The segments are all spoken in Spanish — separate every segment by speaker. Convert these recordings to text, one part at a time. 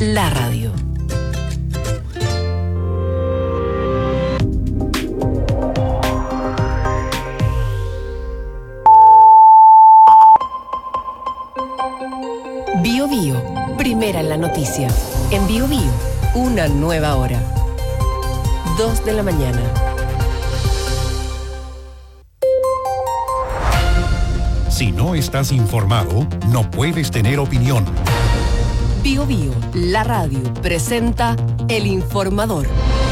Speaker 1: la radio. Bio Bio, primera en la noticia. En Bio Bio, una nueva hora. 2 de la mañana.
Speaker 2: Si no estás informado, no puedes tener opinión.
Speaker 1: Bio Bio, la radio, presenta El Informador.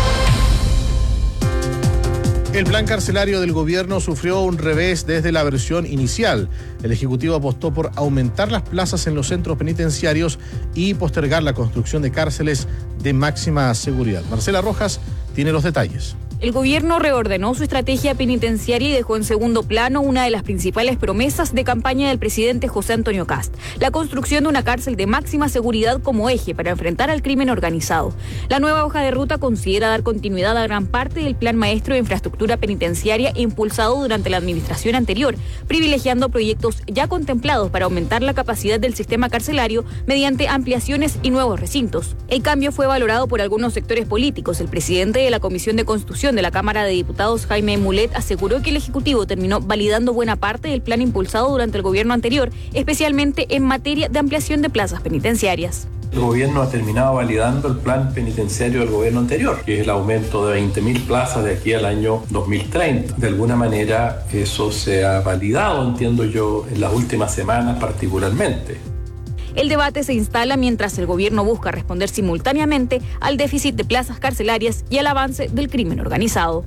Speaker 3: El plan carcelario del gobierno sufrió un revés desde la versión inicial. El Ejecutivo apostó por aumentar las plazas en los centros penitenciarios y postergar la construcción de cárceles de máxima seguridad. Marcela Rojas tiene los detalles.
Speaker 4: El gobierno reordenó su estrategia penitenciaria y dejó en segundo plano una de las principales promesas de campaña del presidente José Antonio Kast: la construcción de una cárcel de máxima seguridad como eje para enfrentar al crimen organizado. La nueva hoja de ruta considera dar continuidad a gran parte del plan maestro de infraestructura penitenciaria impulsado durante la administración anterior, privilegiando proyectos ya contemplados para aumentar la capacidad del sistema carcelario mediante ampliaciones y nuevos recintos. El cambio fue valorado por algunos sectores políticos. El presidente de la Comisión de Constitución de la Cámara de Diputados, Jaime Mulet, aseguró que el Ejecutivo terminó validando buena parte del plan impulsado durante el gobierno anterior, especialmente en materia de ampliación de plazas penitenciarias.
Speaker 5: El gobierno ha terminado validando el plan penitenciario del gobierno anterior, que es el aumento de 20.000 plazas de aquí al año 2030. De alguna manera eso se ha validado, entiendo yo, en las últimas semanas particularmente.
Speaker 4: El debate se instala mientras el gobierno busca responder simultáneamente al déficit de plazas carcelarias y al avance del crimen organizado.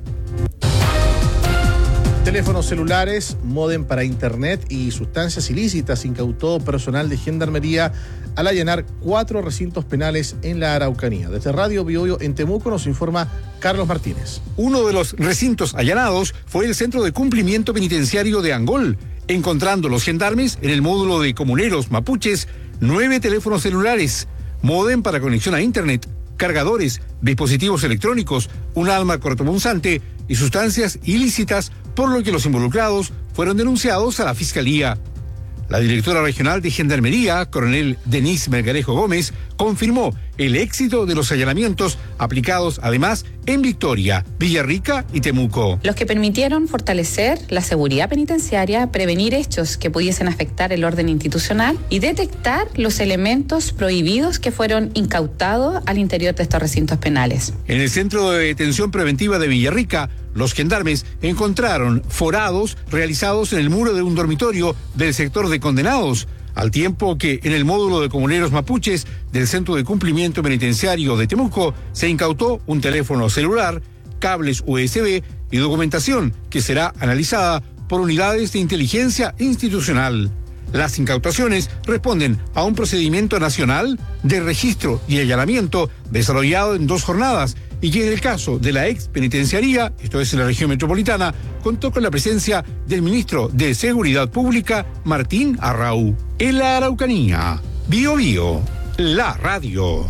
Speaker 3: Teléfonos celulares, módem para internet y sustancias ilícitas incautó personal de Gendarmería al allanar 4 recintos penales en la Araucanía. Desde Radio Bio Bio en Temuco nos informa Carlos Martínez.
Speaker 6: Uno de los recintos allanados fue el Centro de Cumplimiento Penitenciario de Angol, encontrando los gendarmes en el módulo de comuneros mapuches 9 teléfonos celulares, módem para conexión a internet, cargadores, dispositivos electrónicos, un arma cortopunzante y sustancias ilícitas, por lo que los involucrados fueron denunciados a la Fiscalía. La directora regional de Gendarmería, coronel Denise Melgarejo Gómez, confirmó el éxito de los allanamientos aplicados además en Victoria, Villarrica y Temuco.
Speaker 7: Los que permitieron fortalecer la seguridad penitenciaria, prevenir hechos que pudiesen afectar el orden institucional y detectar los elementos prohibidos que fueron incautados al interior de estos recintos penales.
Speaker 6: En el Centro de Detención Preventiva de Villarrica, los gendarmes encontraron forados realizados en el muro de un dormitorio del sector de condenados, al tiempo que en el módulo de comuneros mapuches del Centro de Cumplimiento Penitenciario de Temuco se incautó un teléfono celular, cables USB y documentación que será analizada por unidades de inteligencia institucional. Las incautaciones responden a un procedimiento nacional de registro y allanamiento desarrollado en 2 jornadas y que en el caso de la ex penitenciaría, esto es en la región metropolitana, contó con la presencia del ministro de Seguridad Pública, Martín Arrau. En la Araucanía, Bio Bio, la radio.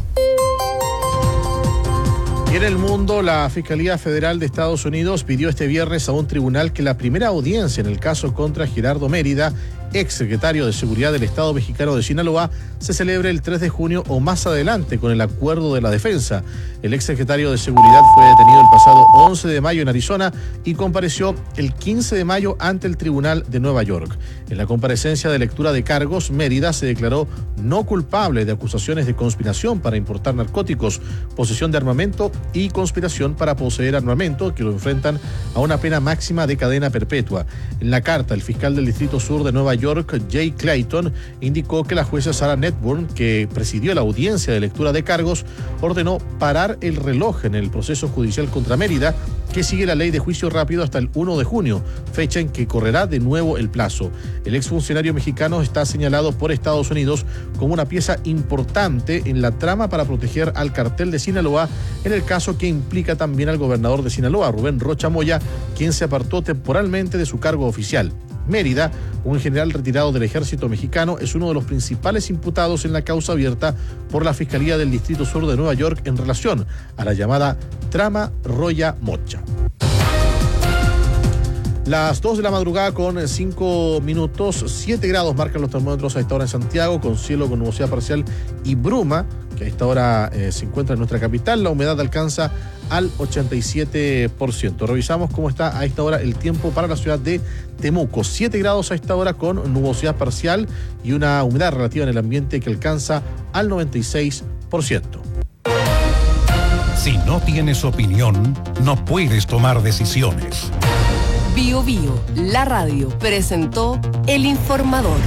Speaker 3: Y en el mundo, la Fiscalía Federal de Estados Unidos pidió este viernes a un tribunal que la primera audiencia en el caso contra Gerardo Mérida, ex secretario de Seguridad del Estado mexicano de Sinaloa, se celebre el 3 de junio o más adelante con el acuerdo de la defensa. El ex secretario de Seguridad fue detenido el pasado 11 de mayo en Arizona y compareció el 15 de mayo ante el Tribunal de Nueva York. En la comparecencia de lectura de cargos, Mérida se declaró no culpable de acusaciones de conspiración para importar narcóticos, posesión de armamento y conspiración para poseer armamento, que lo enfrentan a una pena máxima de cadena perpetua. En la carta, el fiscal del Distrito Sur de Nueva York, Jay Clayton, indicó que la jueza Sarah Netburn, que presidió la audiencia de lectura de cargos, ordenó parar el reloj en el proceso judicial contra Mérida, que sigue la ley de juicio rápido hasta el 1 de junio, fecha en que correrá de nuevo el plazo. El exfuncionario mexicano está señalado por Estados Unidos como una pieza importante en la trama para proteger al cartel de Sinaloa, en el caso que implica también al gobernador de Sinaloa, Rubén Rocha Moya, quien se apartó temporalmente de su cargo oficial. Mérida, un general retirado del ejército mexicano, es uno de los principales imputados en la causa abierta por la Fiscalía del Distrito Sur de Nueva York en relación a la llamada Trama Roya Mocha. Las 2 de la madrugada con 5 minutos, 7 grados marcan los termómetros a esta hora en Santiago, con cielo con nubosidad parcial y bruma, que a esta hora se encuentra en nuestra capital. La humedad alcanza al 87%. Revisamos cómo está a esta hora el tiempo para la ciudad de Temuco. 7 grados a esta hora con nubosidad parcial y una humedad relativa en el ambiente que alcanza al 96%.
Speaker 2: Si no tienes opinión, no puedes tomar decisiones.
Speaker 1: Bio Bio, la radio, presentó El Informador.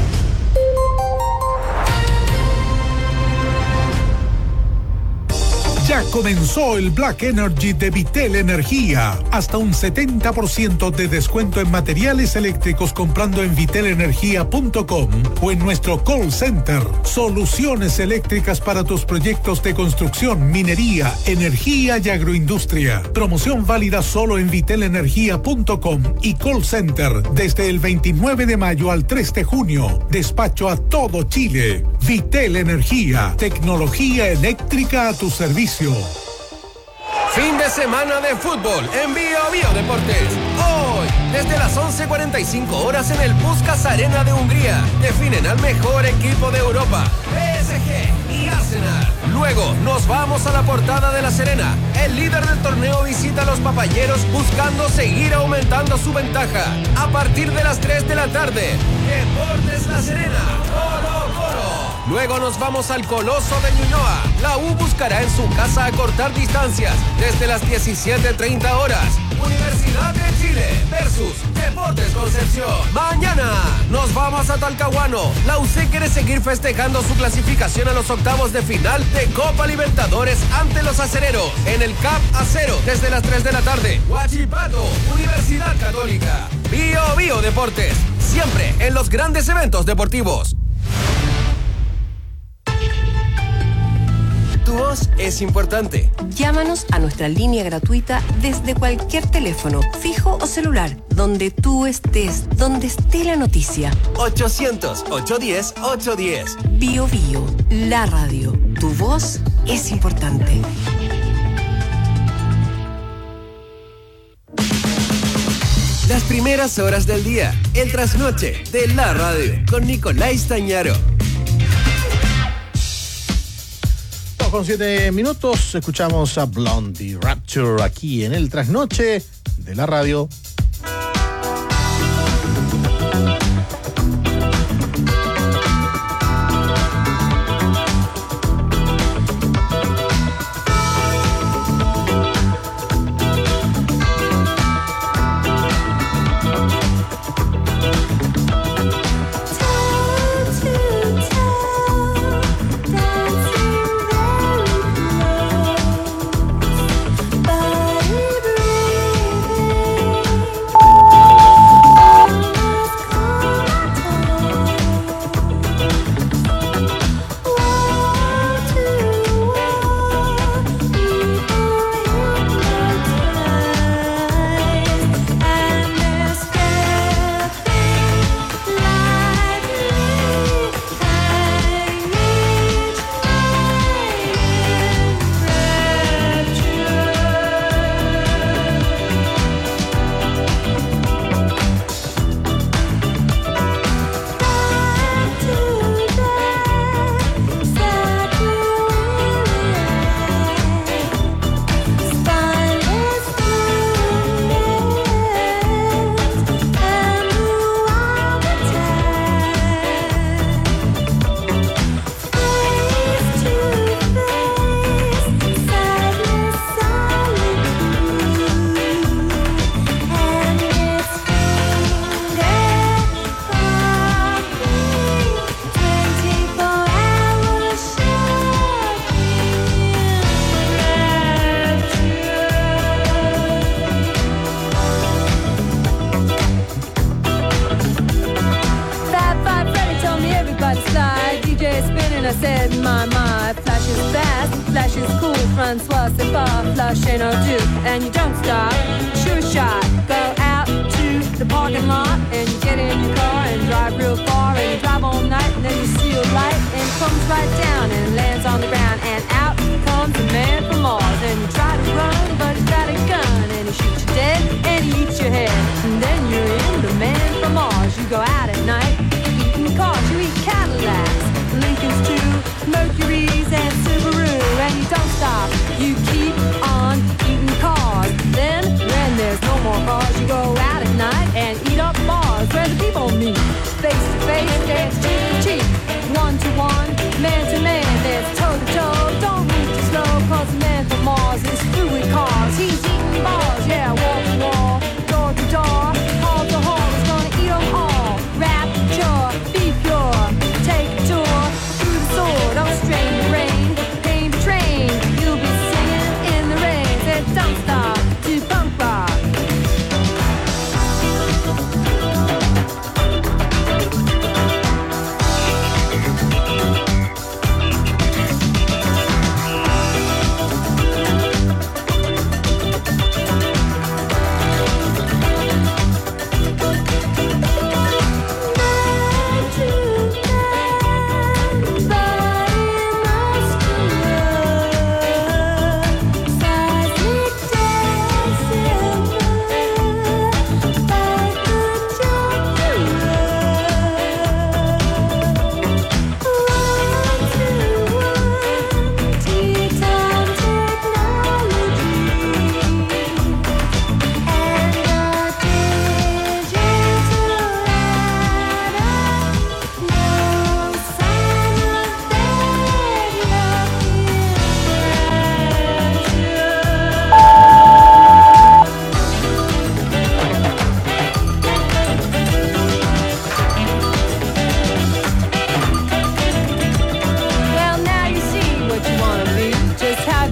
Speaker 8: Ya comenzó el Black Energy de Vitel Energía. Hasta un 70% de descuento en materiales eléctricos comprando en vitelenergia.com o en nuestro call center. Soluciones eléctricas para tus proyectos de construcción, minería, energía y agroindustria. Promoción válida solo en vitelenergia.com y call center desde el 29 de mayo al 3 de junio. Despacho a todo Chile. Vitel Energía. Tecnología eléctrica a tu servicio.
Speaker 9: Fin de semana de fútbol en Bio Bio Deportes. Hoy, desde las 11:45 horas en el Puskás Arena de Hungría, definen al mejor equipo de Europa, PSG y Arsenal. Luego, nos vamos a la Portada de La Serena. El líder del torneo visita a los papayeros buscando seguir aumentando su ventaja. A partir de las 3 de la tarde, Deportes La Serena, Colo Colo. Luego nos vamos al Coloso de Ñuñoa. La U buscará en su casa acortar distancias desde las 17:30 horas. Universidad de Chile versus Deportes Concepción. Mañana nos vamos a Talcahuano. La UC quiere seguir festejando su clasificación a los octavos de final de Copa Libertadores ante los acereros en el CAP Acero desde las 3 de la tarde. Huachipato, Universidad Católica. Bio Bio Deportes, siempre en los grandes eventos deportivos. Tu voz es importante.
Speaker 1: Llámanos a nuestra línea gratuita desde cualquier teléfono, fijo o celular, donde tú estés, donde esté la noticia.
Speaker 9: 800-810-810.
Speaker 1: Bio Bio, la radio. Tu voz es importante.
Speaker 9: Las primeras horas del día, el trasnoche de la radio, con Nicolás Tañaro.
Speaker 3: Con 7 minutos escuchamos a Blondie Rapture aquí en el trasnoche de la radio.
Speaker 10: Francois, c'est pas flush and I'll do. And you don't stop, sure shot. Go out to the parking lot and you get in your car and drive real far and you drive all night and then you see a light and it comes right down and lands on the ground and out comes a man from Mars and you try to run but he's got a gun and he shoots you dead and he eats your head and then you're in the man from Mars. You go out at night, eating cars, you eat Cadillacs, Lincolns too, Mercuries and Subarus.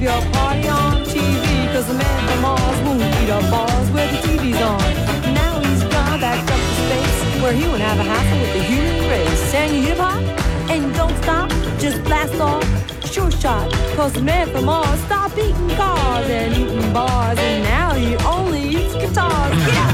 Speaker 10: your party on TV, 'cause the man from Mars won't eat up bars where the TV's on. Now he's gone back up to space, where he won't have a hassle with the human race. And you hip hop, and you don't stop, just blast off, sure shot. 'Cause the man from Mars stopped eating cars and eating bars, and now he only eats guitars. Yeah!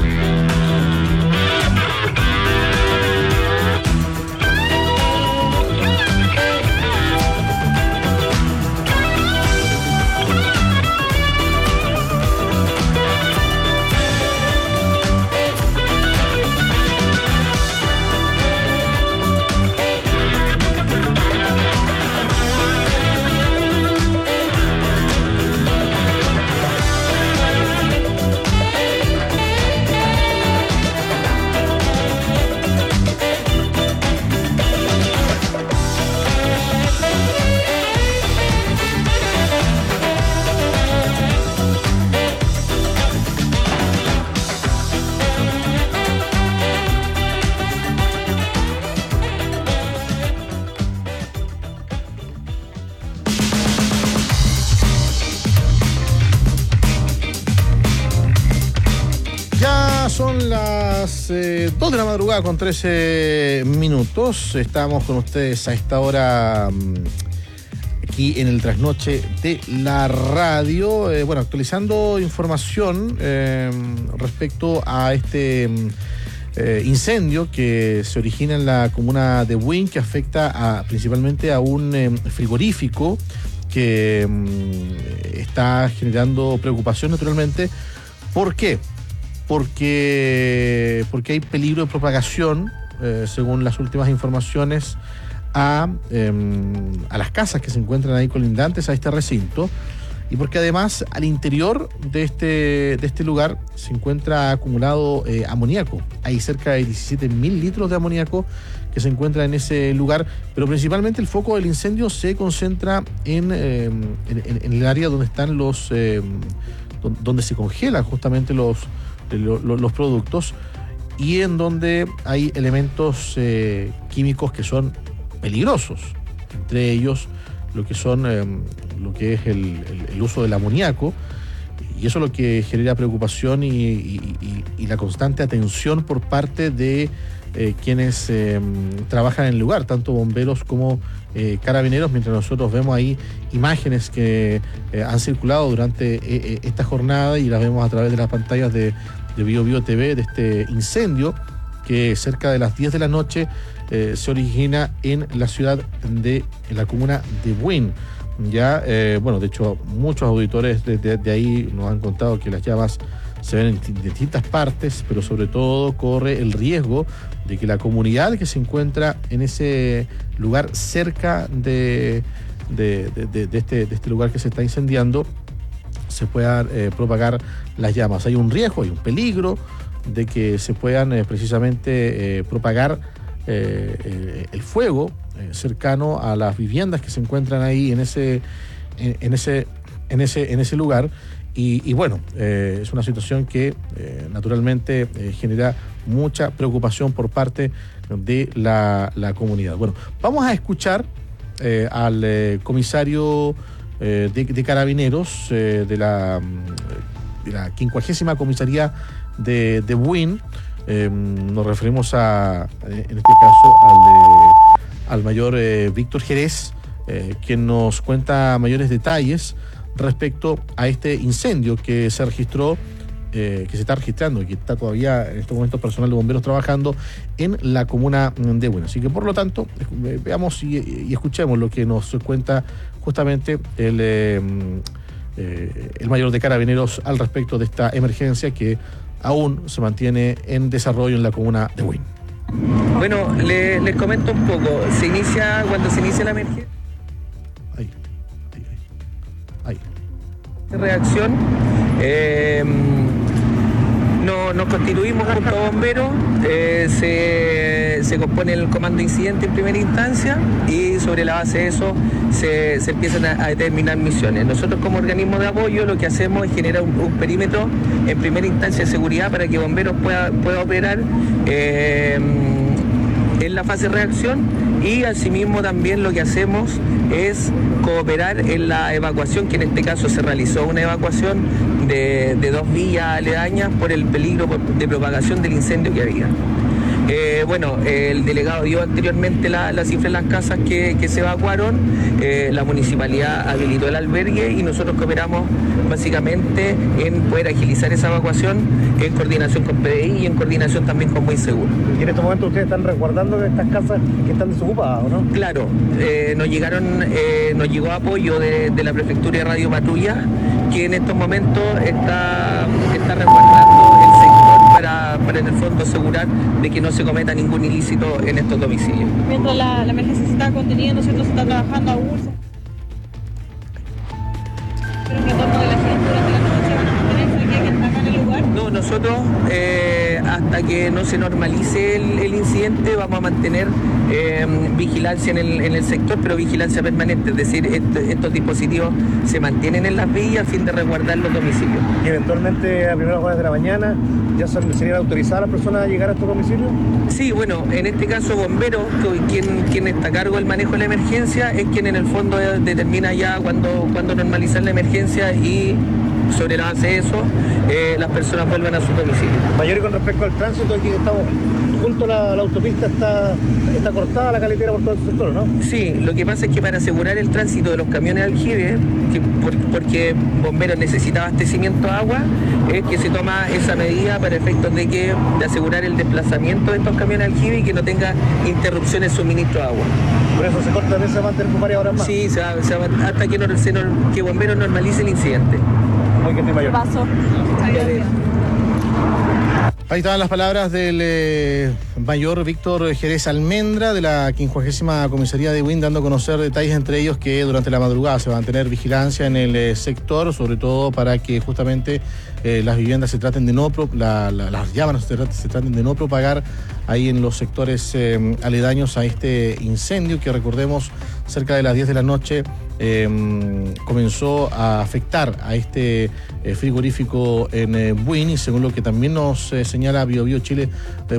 Speaker 3: Son las 2 de la madrugada con 13 minutos. Estamos con ustedes a esta hora aquí en el trasnoche de la radio. Bueno, actualizando información respecto a este incendio que se origina en la comuna de Buin, que afecta principalmente a un frigorífico que está generando preocupación naturalmente. ¿Por qué? Porque hay peligro de propagación, según las últimas informaciones, a las casas que se encuentran ahí colindantes a este recinto, y porque además al interior de este lugar se encuentra acumulado amoníaco. Hay cerca de 17.000 litros de amoníaco que se encuentra en ese lugar, pero principalmente el foco del incendio se concentra en el área donde están donde se congelan justamente los productos, y en donde hay elementos químicos que son peligrosos, entre ellos lo que es el uso del amoníaco, y eso es lo que genera preocupación y la constante atención por parte de quienes trabajan en el lugar, tanto bomberos como carabineros, mientras nosotros vemos ahí imágenes que han circulado durante esta jornada y las vemos a través de las pantallas de Bio Bio TV, de este incendio que cerca de las 10 de la noche se origina en la comuna de Buin. Ya, bueno, de hecho, muchos auditores de ahí nos han contado que las llamas se ven en distintas partes, pero sobre todo corre el riesgo de que la comunidad que se encuentra en ese lugar cerca de este lugar que se está incendiando se puedan propagar las llamas. Hay un riesgo, hay un peligro de que se puedan precisamente propagar el fuego cercano a las viviendas que se encuentran ahí en ese lugar. Y bueno, es una situación que naturalmente genera mucha preocupación por parte de la comunidad. Bueno, vamos a escuchar al comisario de Carabineros de la 50ª comisaría de Buin. Nos referimos en este caso al mayor Víctor Jerez, quien nos cuenta mayores detalles respecto a este incendio que se registró, que se está registrando y que está todavía en estos momentos personal de bomberos trabajando en la comuna de Buin. Así que por lo tanto, veamos y escuchemos lo que nos cuenta justamente el mayor de Carabineros al respecto de esta emergencia que aún se mantiene en desarrollo en la comuna de Buin.
Speaker 11: Bueno, les comento un poco. Cuando se inicia la emergencia. Ahí. Reacción. Nos constituimos junto a bomberos, se compone el comando incidente en primera instancia y sobre la base de eso se empiezan a determinar misiones. Nosotros como organismo de apoyo lo que hacemos es generar un perímetro en primera instancia de seguridad para que bomberos pueda operar en la fase de reacción, y asimismo también lo que hacemos es cooperar en la evacuación, que en este caso se realizó una evacuación de 2 villas aledañas por el peligro de propagación del incendio que había. El delegado dio anteriormente la cifra de las casas que se evacuaron. La municipalidad habilitó el albergue y nosotros cooperamos básicamente en poder agilizar esa evacuación en coordinación con PDI y en coordinación también con Muy Seguro.
Speaker 12: ¿Y en este momento ustedes están resguardando estas casas que están desocupadas, o no?
Speaker 11: Claro, nos llegó apoyo de la Prefectura de Radio Patrulla, que en estos momentos está resguardando el sector para en el fondo asegurar de que no se cometa ningún ilícito en estos domicilios.
Speaker 13: Mientras la emergencia se está conteniendo, ¿cierto? Se está trabajando aún. Pero el retorno de la gente durante la noche van a mantenerse aquí acá en el lugar.
Speaker 11: No, nosotros hasta que no se normalice el incidente vamos a mantener vigilancia en el sector, pero vigilancia permanente, es decir, estos dispositivos se mantienen en las villas a fin de resguardar los domicilios.
Speaker 12: ¿Y eventualmente a primeras horas de la mañana ya serían autorizadas las personas a llegar a estos domicilios?
Speaker 11: Sí, bueno, en este caso Bomberos, quien está a cargo del manejo de la emergencia, es quien en el fondo determina ya cuando normalizar la emergencia, y sobre la base de eso las personas vuelvan a su domicilio.
Speaker 12: Mayor, y con respecto al tránsito, aquí estamos junto a la autopista, está cortada la carretera por todo el sector, ¿no?
Speaker 11: Sí, lo que pasa es que para asegurar el tránsito de los camiones de aljibe, porque Bomberos necesita abastecimiento de agua, es que se toma esa medida para efectos de asegurar el desplazamiento de estos camiones de aljibe y que no tenga interrupciones de suministro de agua.
Speaker 12: ¿Por eso se corta también, se va a mantener por varias horas más?
Speaker 11: Sí, hasta que Bomberos normalice el incidente.
Speaker 12: Muy bien, Mayor.
Speaker 13: Paso.
Speaker 3: Ahí estaban las palabras del mayor Víctor Jerez Almendra de la 50ª Comisaría de Buin, dando a conocer detalles, entre ellos que durante la madrugada se va a mantener vigilancia en el sector, sobre todo para que justamente las viviendas se traten de las llamas se traten de no propagar ahí en los sectores aledaños a este incendio, que recordemos cerca de las 10 de la noche comenzó a afectar a este frigorífico en Buin, y según lo que también nos señala biobiochile.cl,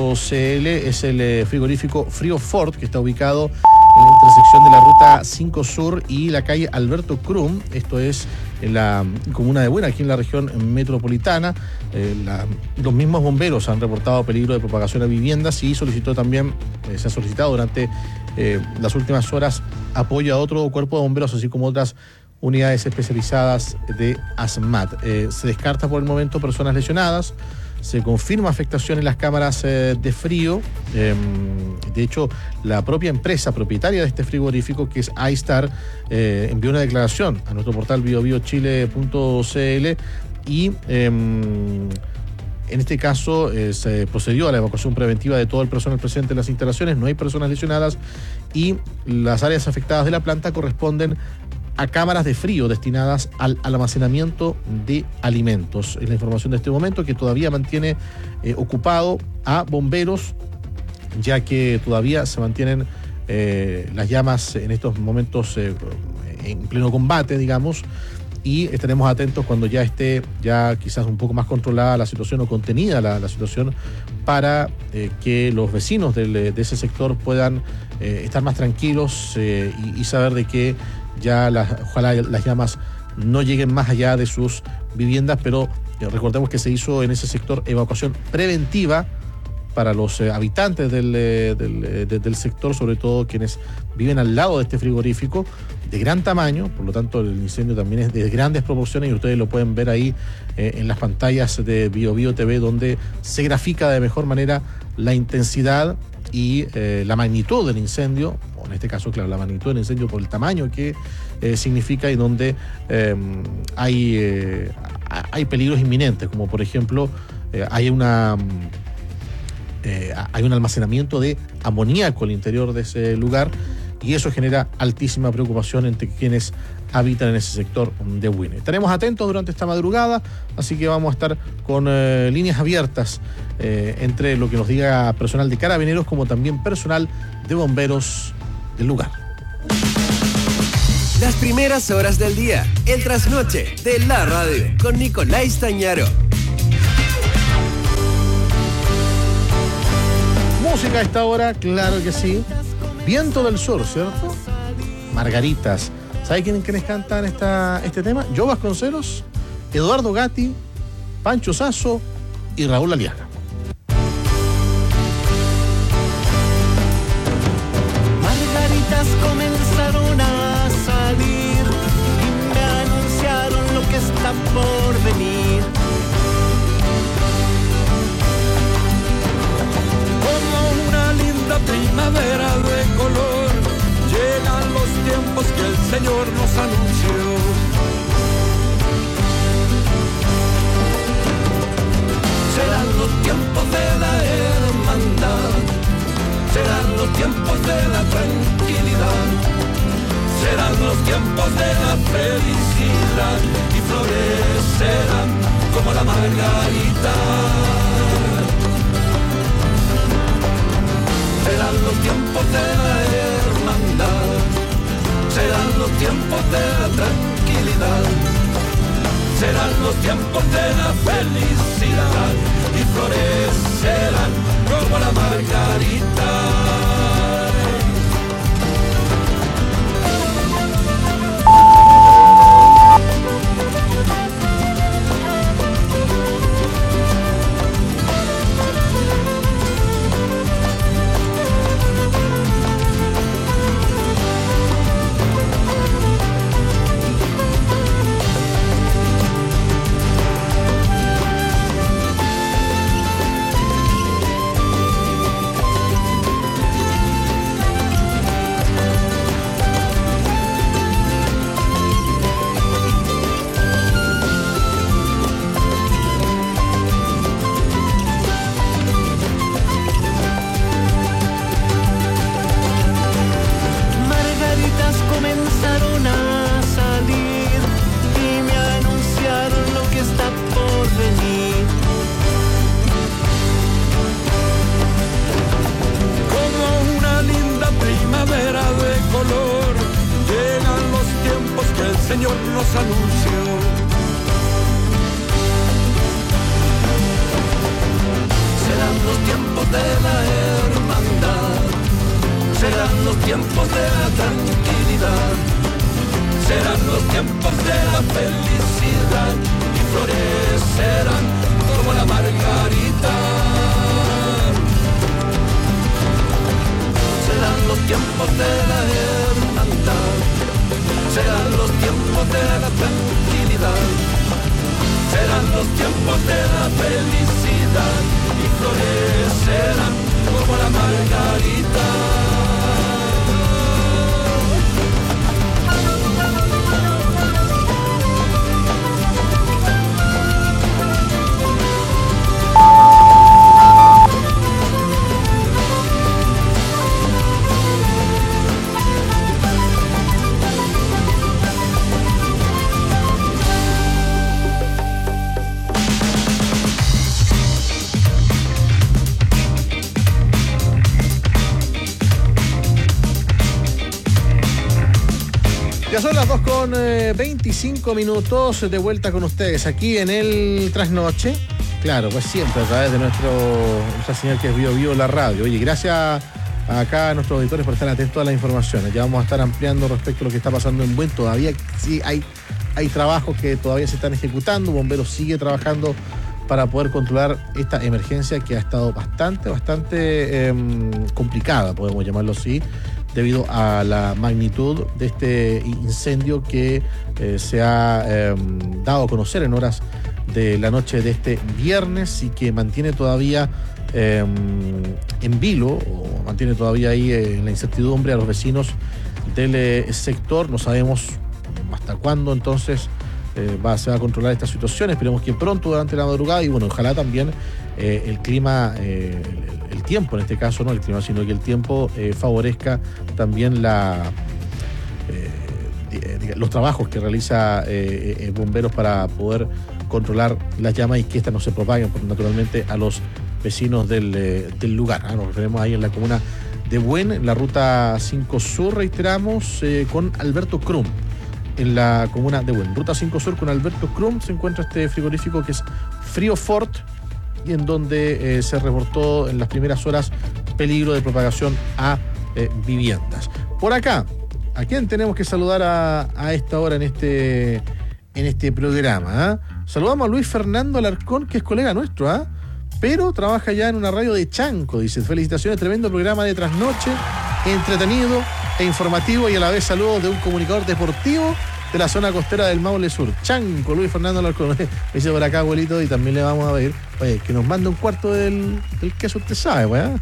Speaker 3: es el frigorífico Frío Fort, que está ubicado en la intersección de la ruta 5 Sur y la calle Alberto Krum, esto es en la comuna de Buin, aquí en la región metropolitana. Los mismos bomberos han reportado peligro de propagación a viviendas y se ha solicitado durante las últimas horas apoyo a otro cuerpo de bomberos, así como otras unidades especializadas de ASMAT. Se descarta por el momento personas lesionadas. Se confirma afectación en las cámaras de frío. De hecho, la propia empresa propietaria de este frigorífico, que es iStar, envió una declaración a nuestro portal biobiochile.cl y en este caso se procedió a la evacuación preventiva de todo el personal presente en las instalaciones. No hay personas lesionadas y las áreas afectadas de la planta corresponden a cámaras de frío destinadas al almacenamiento de alimentos. Es la información de este momento, que todavía mantiene ocupado a bomberos, ya que todavía se mantienen las llamas en estos momentos en pleno combate, digamos, y estaremos atentos cuando ya esté quizás un poco más controlada la situación o contenida la situación, para que los vecinos de ese sector puedan estar más tranquilos y saber de que ojalá las llamas no lleguen más allá de sus viviendas, pero recordemos que se hizo en ese sector evacuación preventiva para los habitantes del sector, sobre todo quienes viven al lado de este frigorífico de gran tamaño. Por lo tanto, el incendio también es de grandes proporciones y ustedes lo pueden ver ahí en las pantallas de BioBio TV, donde se grafica de mejor manera la intensidad y la magnitud del incendio, o en este caso, claro, la magnitud del incendio por el tamaño que significa, y donde hay peligros inminentes, como por ejemplo hay un almacenamiento de amoníaco al interior de ese lugar, y eso genera altísima preocupación entre quienes habitan en ese sector de Buin. Estaremos atentos durante esta madrugada, así que vamos a estar con líneas abiertas entre lo que nos diga personal de Carabineros como también personal de bomberos del lugar.
Speaker 9: Las primeras horas del día, el trasnoche de la radio con Nicolás Tañaro.
Speaker 3: Música a esta hora, claro que sí. Viento del Sur, ¿cierto? Margaritas. ¿Sabe quiénes cantan este tema? Joe Vasconcelos, Eduardo Gatti, Pancho Sasso y Raúl Aliaga.
Speaker 14: Margaritas comenzaron a salir y me anunciaron lo que está por venir.
Speaker 15: Como una linda primavera de color, llegan los tiempos que el Señor nos anunció. Serán los tiempos de la hermandad, serán los tiempos de la tranquilidad, serán los tiempos de la felicidad y florecerán como la margarita. Serán los tiempos de la hermandad, serán los tiempos de la tranquilidad, serán los tiempos de la felicidad y florecerán como la margarita. Señor nos anunció. Serán los tiempos de la hermandad, serán los tiempos de la tranquilidad, serán los tiempos de la felicidad y florecerán como la margarita. Serán los tiempos de la hermandad, serán los tiempos de la tranquilidad, serán los tiempos de la felicidad y florecerán como la margarita.
Speaker 3: Ya son las 2:25 de vuelta con ustedes aquí en el Trasnoche. Claro, pues siempre a través de nuestra señal que es Bio la radio. Oye, gracias acá a nuestros auditores por estar atentos a las informaciones. Ya vamos a estar ampliando respecto a lo que está pasando en Buen. Todavía sí hay trabajos que todavía se están ejecutando. Bomberos sigue trabajando para poder controlar esta emergencia que ha estado bastante complicada, podemos llamarlo así, debido a la magnitud de este incendio que se ha dado a conocer en horas de la noche de este viernes y que mantiene todavía en vilo, o mantiene todavía ahí en la incertidumbre a los vecinos del sector. No sabemos hasta cuándo entonces se va a controlar esta situación. Esperemos que pronto durante la madrugada y bueno, ojalá también el clima, el tiempo en este caso, no el clima, sino que el tiempo favorezca también los trabajos que realiza bomberos para poder controlar las llamas y que éstas no se propaguen naturalmente a los vecinos del lugar. Nos referimos ahí en la comuna de Buen, en la ruta 5 Sur, reiteramos, con Alberto Krum. En la comuna de Buen, ruta 5 Sur con Alberto Krum, se encuentra este frigorífico que es Frío Fort, y en donde se reportó en las primeras horas peligro de propagación a viviendas. Por acá, ¿a quién tenemos que saludar a esta hora en este programa? Saludamos a Luis Fernando Alarcón, que es colega nuestro, pero trabaja ya en una radio de Chanco. Dice: felicitaciones, tremendo programa de trasnoche, entretenido e informativo, y a la vez saludos de un comunicador deportivo de la zona costera del Maule Sur. Chanco, Luis Fernando Alarcón. Me dice por acá, abuelito, y también le vamos a pedir, oye, que nos mande un cuarto del queso, usted sabe, weón.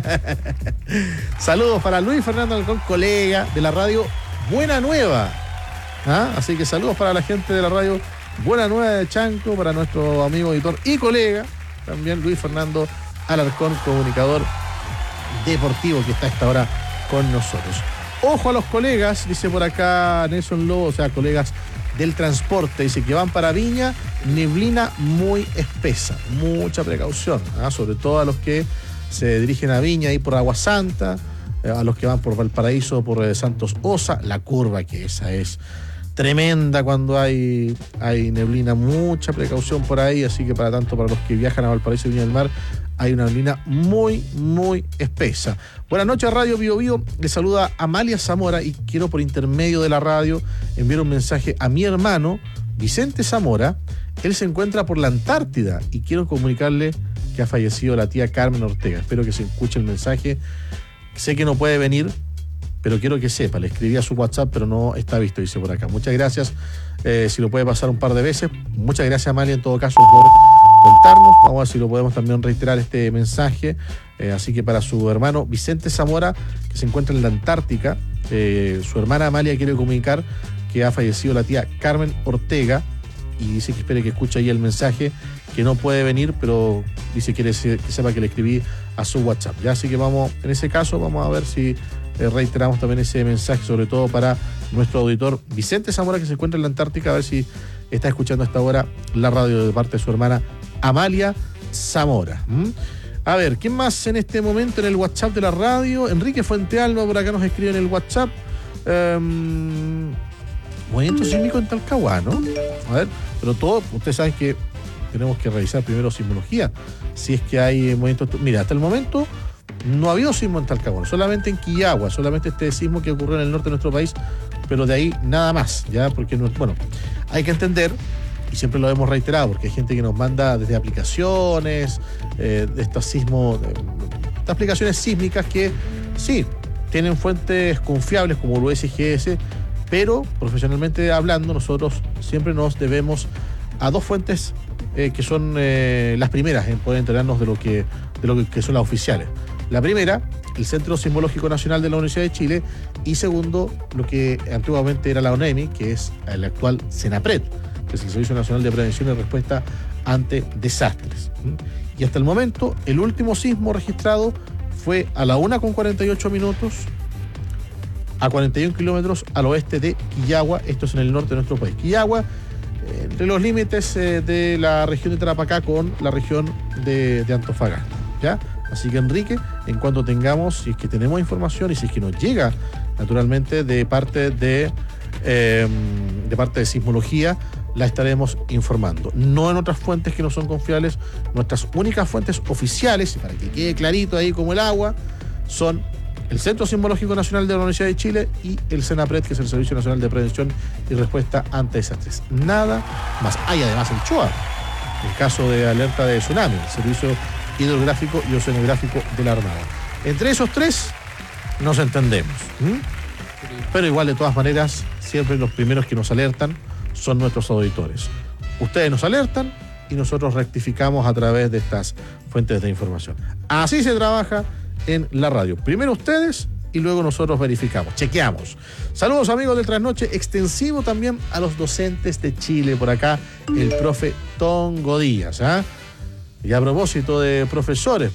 Speaker 3: Saludos para Luis Fernando Alarcón, colega de la radio Buena Nueva. Así que saludos para la gente de la radio Buena Nueva de Chanco, para nuestro amigo editor y colega, también Luis Fernando Alarcón, comunicador deportivo, que está a esta hora con nosotros. Ojo a los colegas, dice por acá Nelson Lobo, o sea, colegas del transporte, dice que van para Viña, neblina muy espesa, mucha precaución, sobre todo a los que se dirigen a Viña y por Agua Santa, a los que van por Valparaíso, por Santos Osa, la curva, que esa es tremenda cuando hay neblina, mucha precaución por ahí, así que para los que viajan a Valparaíso y Viña del Mar, hay una neblina muy, muy espesa. Buenas noches, Radio Bio Bio. Le saluda Amalia Zamora y quiero, por intermedio de la radio, enviar un mensaje a mi hermano Vicente Zamora. Él se encuentra por la Antártida y quiero comunicarle que ha fallecido la tía Carmen Ortega. Espero que se escuche el mensaje. Sé que no puede venir, pero quiero que sepa. Le escribí a su WhatsApp, pero no está visto, dice por acá. Muchas gracias. Si lo puede pasar un par de veces. Muchas gracias, Amalia, en todo caso, por contarnos. Vamos a ver si lo podemos también reiterar este mensaje. Así que para su hermano Vicente Zamora, que se encuentra en la Antártica, su hermana Amalia quiere comunicar que ha fallecido la tía Carmen Ortega, y dice que espere que escuche ahí el mensaje, que no puede venir, pero dice que sepa que le escribí a su WhatsApp. Ya, así que en ese caso vamos a ver si reiteramos también ese mensaje, sobre todo para nuestro auditor Vicente Zamora, que se encuentra en la Antártica, a ver si está escuchando a esta hora la radio de parte de su hermana Amalia Zamora. A ver, ¿quién más en este momento en el WhatsApp de la radio? Enrique Fuentealba por acá nos escribe en el WhatsApp. Movimiento sísmico en Talcahuano, ¿no? A ver, pero todo, ustedes saben que tenemos que revisar primero sismología, si es que hay movimientos. Mira, hasta el momento no ha habido sismo en Talcahuano, solamente en Quillagua, solamente este sismo que ocurrió en el norte de nuestro país, pero de ahí nada más, ya, porque hay que entender, y siempre lo hemos reiterado, porque hay gente que nos manda desde aplicaciones, de estos sismos, de aplicaciones sísmicas que sí, tienen fuentes confiables como el USGS, pero profesionalmente hablando, nosotros siempre nos debemos a dos fuentes que son las primeras en poder enterarnos de lo que son las oficiales. La primera, el Centro Sismológico Nacional de la Universidad de Chile, y segundo, lo que antiguamente era la ONEMI, que es el actual CENAPRED, que es el Servicio Nacional de Prevención y Respuesta ante Desastres. Y hasta el momento, el último sismo registrado fue a la 1:48 a 41 kilómetros al oeste de Quillagua, esto es en el norte de nuestro país. Quillagua, entre los límites de la región de Tarapacá con la región de Antofagasta, ¿ya? Así que, Enrique, en cuanto tengamos, si es que tenemos información y si es que nos llega naturalmente de parte de sismología, la estaremos informando. No en otras fuentes que no son confiables. Nuestras únicas fuentes oficiales, y para que quede clarito ahí como el agua, son el Centro Sismológico Nacional de la Universidad de Chile y el CENAPRED, que es el Servicio Nacional de Prevención y Respuesta ante Desastres. Nada más. Hay además el CHOA, el caso de alerta de tsunami, el Servicio Hidrográfico y Oceanográfico de la Armada. Entre esos tres nos entendemos. Pero igual, de todas maneras, siempre los primeros que nos alertan son nuestros auditores. Ustedes nos alertan y nosotros rectificamos a través de estas fuentes de información. Así se trabaja en la radio. Primero ustedes y luego nosotros verificamos, chequeamos. Saludos, amigos del Trasnoche, extensivo también a los docentes de Chile. Por acá el profe Tongo Díaz. Y a propósito de profesores,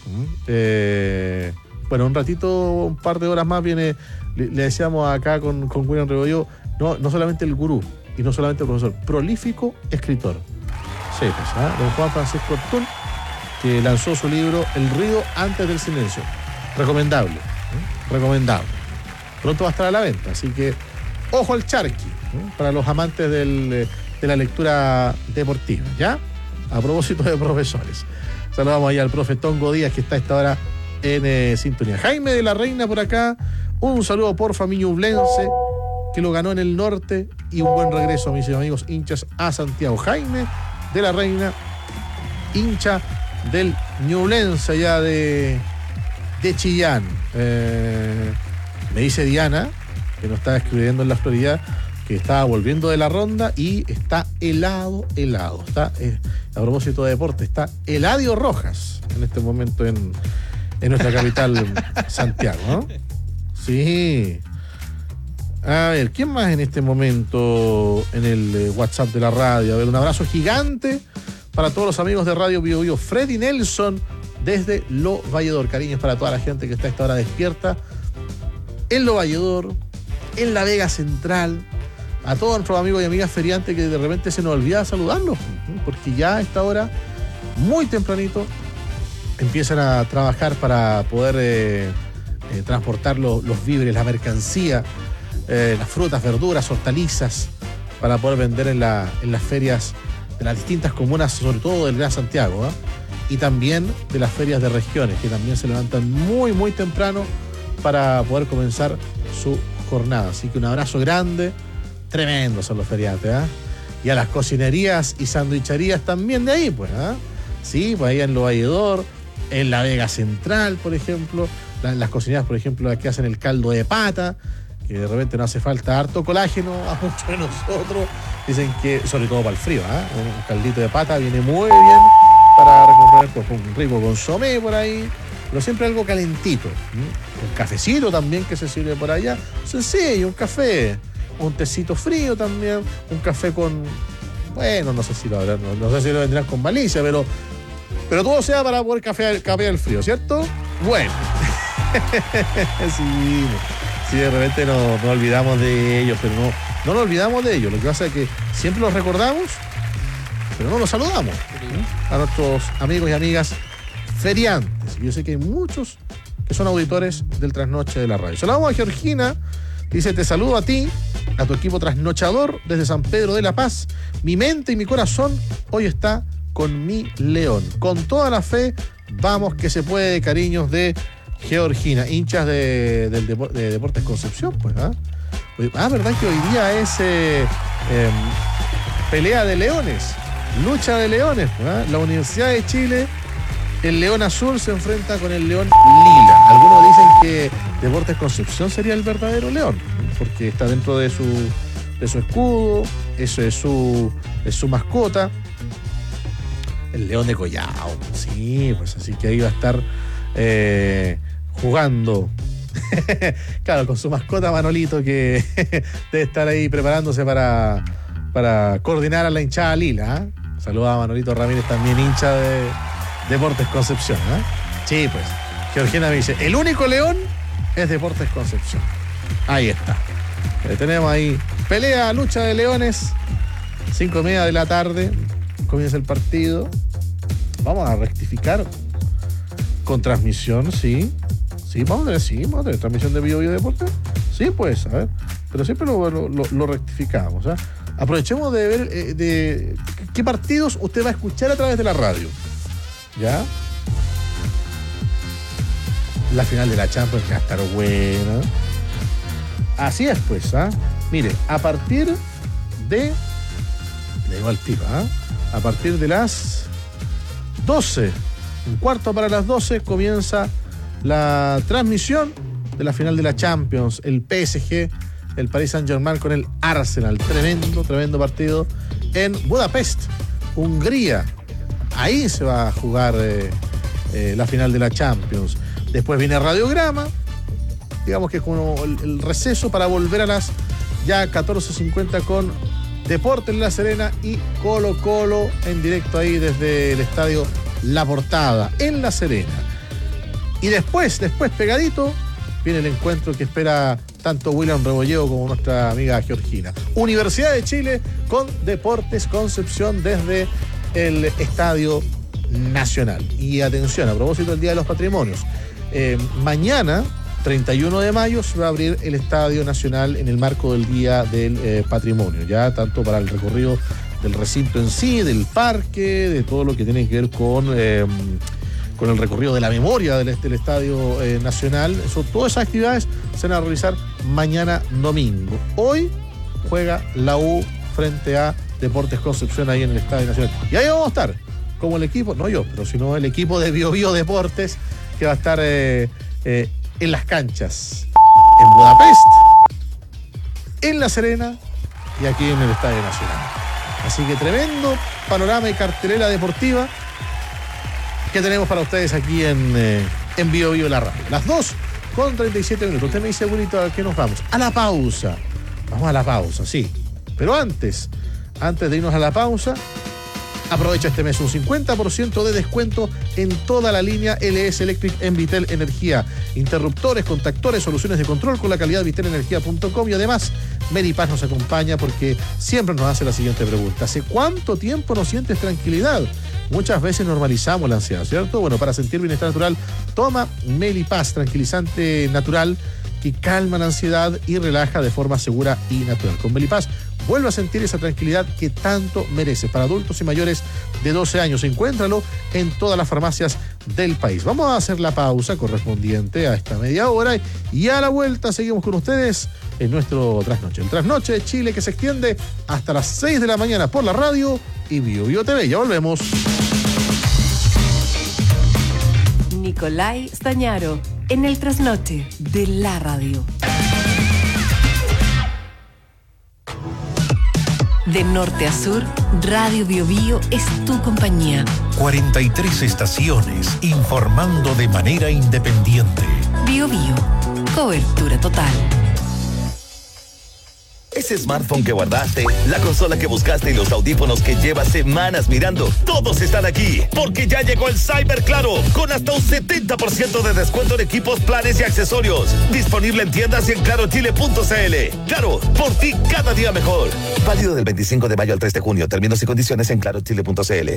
Speaker 3: un ratito, un par de horas más viene, le decíamos acá con William Rebollo, no solamente el gurú y no solamente el profesor, prolífico escritor. Sí, don Juan Francisco Ortún, que lanzó su libro El ruido antes del silencio. Recomendable. Pronto va a estar a la venta, así que ojo al charqui, para los amantes de la lectura deportiva, ¿ya? A propósito de profesores. Saludamos ahí al profe Tongo Díaz, que está a esta hora en sintonía. Jaime de la Reina por acá, un saludo por familia Ñublense, que lo ganó en el norte, y un buen regreso, mis amigos hinchas, a Santiago. Jaime de la Reina, hincha del Ñublense allá de Chillán. Me dice Diana, que nos está escribiendo en la Florida, que estaba volviendo de la ronda y está helado. Está, a propósito de deporte, está Eladio Rojas en este momento en nuestra capital, Santiago, ¿no? Sí. A ver, ¿quién más en este momento en el WhatsApp de la radio? A ver, un abrazo gigante para todos los amigos de Radio Bio Bio. Freddy Nelson desde Lo Valledor. Cariños para toda la gente que está a esta hora despierta en Lo Valledor, en la Vega Central. A todos nuestros amigos y amigas feriantes que de repente se nos olvida saludarlos, porque ya a esta hora, muy tempranito, empiezan a trabajar para poder transportar los víveres, la mercancía, las frutas, verduras, hortalizas, para poder vender en las ferias de las distintas comunas, sobre todo del Gran Santiago, y también de las ferias de regiones, que también se levantan muy, muy temprano para poder comenzar su jornada. Así que un abrazo grande. Tremendos son los feriantes, y a las cocinerías y sandwicherías también de ahí, pues, sí, pues ahí en Lo Valledor, en la Vega Central, por ejemplo, las cocinerías, por ejemplo, las que hacen el caldo de pata, que de repente no hace falta harto colágeno a muchos de nosotros, dicen que, sobre todo para el frío, un caldito de pata viene muy bien para recomponer, pues, un rico consomé por ahí, pero siempre algo calentito, un cafecito también que se sirve por allá, sencillo, un café, un tecito frío también, un café con, bueno, no sé si lo vendrán con malicia, pero todo sea para poder capear el frío, ¿cierto? Bueno. Sí, de repente nos olvidamos de ellos, pero no nos olvidamos de ellos. Lo que pasa es que siempre los recordamos, pero no los saludamos, a nuestros amigos y amigas feriantes. Yo sé que hay muchos que son auditores del Trasnoche de la radio. Saludamos a Georgina. Dice, te saludo a ti, a tu equipo trasnochador desde San Pedro de la Paz. Mi mente y mi corazón hoy está con mi León. Con toda la fe, vamos que se puede, cariños de Georgina, hinchas de Deportes Concepción, pues, ¿verdad que hoy día es pelea de leones, lucha de leones, pues, La Universidad de Chile, el León Azul se enfrenta con el León Lila. Algunos dicen que Deportes Concepción sería el verdadero León, porque está dentro de su escudo, eso es su mascota, el León de Collao. Sí, pues así que ahí va a estar jugando. Claro, con su mascota Manolito, que debe estar ahí preparándose para coordinar a la hinchada Lila. Saluda a Manolito Ramírez, también hincha de Deportes Concepción. Sí, pues Georgina me dice, el único León es Deportes Concepción. Ahí está. Tenemos ahí pelea, lucha de leones, 5:30 de la tarde, comienza el partido. Vamos a rectificar con transmisión, sí, vamos a tener transmisión de Bio Bio Deportes. Sí, pues, a ver, pero siempre lo rectificamos. Aprovechemos de ver de qué partidos usted va a escuchar a través de la radio. ¿Ya? La final de la Champions va a estar buena. Así es, pues, Mire, a partir de... Le digo al tiro, a partir de las 12, un cuarto para las 12, comienza la transmisión de la final de la Champions. El PSG, el Paris Saint-Germain con el Arsenal. Tremendo partido en Budapest, Hungría. Ahí se va a jugar la final de la Champions. Después viene Radiograma, digamos que es como el receso para volver a las ya 14:50 con Deportes La Serena y Colo Colo en directo ahí desde el estadio La Portada en La Serena. Y después pegadito, viene el encuentro que espera tanto William Rebolleo como nuestra amiga Georgina. Universidad de Chile con Deportes Concepción desde el Estadio Nacional. Y atención, a propósito del Día de los Patrimonios, mañana, 31 de mayo, se va a abrir el Estadio Nacional en el marco del Día del Patrimonio, ya tanto para el recorrido del recinto en sí, del parque, de todo lo que tiene que ver con con el recorrido de la memoria del Estadio Nacional. Todas esas actividades se van a realizar mañana domingo. Hoy juega la U frente a Deportes Concepción ahí en el Estadio Nacional. Y ahí vamos a estar, como el equipo, no yo, pero sino el equipo de BioBio Deportes, que va a estar en las canchas, en Budapest, en La Serena y aquí en el Estadio Nacional. Así que tremendo panorama y cartelera deportiva que tenemos para ustedes aquí en BioBio la radio. Las 2:37. Usted me dice, bonito, ¿a qué nos vamos? A la pausa. Vamos a la pausa, sí. Pero antes de irnos a la pausa, aprovecha este mes un 50% de descuento en toda la línea LS Electric en Vitel Energía. Interruptores, contactores, soluciones de control con la calidad de vitelenergia.com. Y además, Melipaz nos acompaña porque siempre nos hace la siguiente pregunta: ¿hace cuánto tiempo no sientes tranquilidad? Muchas veces normalizamos la ansiedad, ¿cierto? Bueno, para sentir bienestar natural, toma Melipaz, tranquilizante natural que calma la ansiedad y relaja de forma segura y natural. Con Melipaz vuelve a sentir esa tranquilidad que tanto mereces. Para adultos y mayores de 12 años, encuéntralo en todas las farmacias del país. Vamos a hacer la pausa correspondiente a esta media hora y a la vuelta seguimos con ustedes en nuestro Trasnoche. El Trasnoche de Chile, que se extiende hasta las 6 de la mañana por la radio y BioBio TV. Ya volvemos.
Speaker 1: Nicolai Stañaro en el Trasnoche de la radio. De norte a sur, Radio BioBio es tu compañía.
Speaker 2: 43 estaciones informando de manera independiente.
Speaker 1: BioBio, cobertura total.
Speaker 16: Ese smartphone que guardaste, la consola que buscaste y los audífonos que llevas semanas mirando, todos están aquí, porque ya llegó el Cyber Claro, con hasta un 70% de descuento en equipos, planes y accesorios. Disponible en tiendas y en clarochile.cl. Claro, por ti cada día mejor. Válido del 25 de mayo al 3 de junio. Términos y condiciones en clarochile.cl.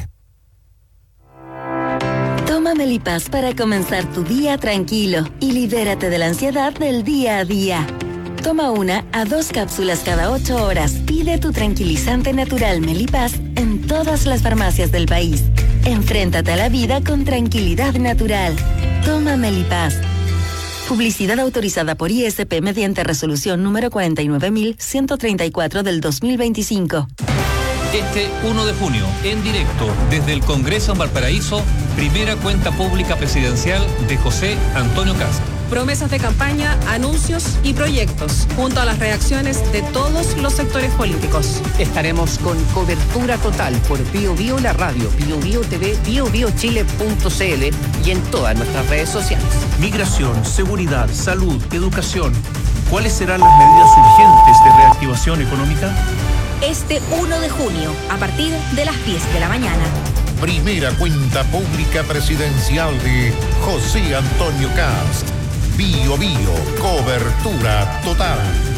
Speaker 17: Toma Melipaz para comenzar tu día tranquilo y libérate de la ansiedad del día a día. Toma 1 a 2 cápsulas cada 8 horas. Pide tu tranquilizante natural Melipaz en todas las farmacias del país. Enfréntate a la vida con tranquilidad natural. Toma Melipaz. Publicidad autorizada por ISP mediante resolución número 49.134 del 2025.
Speaker 18: Este 1 de junio, en directo, desde el Congreso en Valparaíso, primera cuenta pública presidencial de José Antonio Kast.
Speaker 19: Promesas de campaña, anuncios y proyectos, junto a las reacciones de todos los sectores políticos.
Speaker 20: Estaremos con cobertura total por BioBio la radio, BioBio TV, BioBioChile.cl y en todas nuestras redes sociales.
Speaker 21: Migración, seguridad, salud, educación. ¿Cuáles serán las medidas urgentes de reactivación económica?
Speaker 4: Este 1 de junio, a partir de las 10 de la mañana.
Speaker 2: Primera cuenta pública presidencial de José Antonio Kast. BioBio, cobertura total.